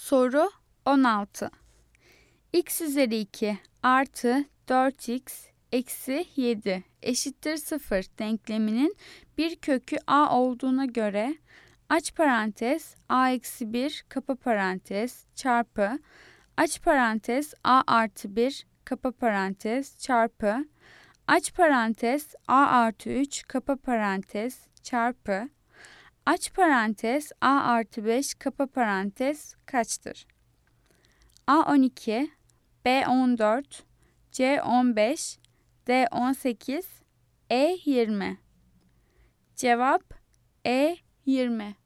Soru 16. X üzeri 2 artı 4x eksi 7 eşittir 0 denkleminin bir kökü a olduğuna göre aç parantez a eksi 1 kapa parantez çarpı aç parantez a artı 1 kapa parantez çarpı aç parantez a artı 3 kapa parantez çarpı aç parantez a artı 5 kapa parantez kaçtır? A 12, B 14, C 15, D 18, E 20. Cevap E 20.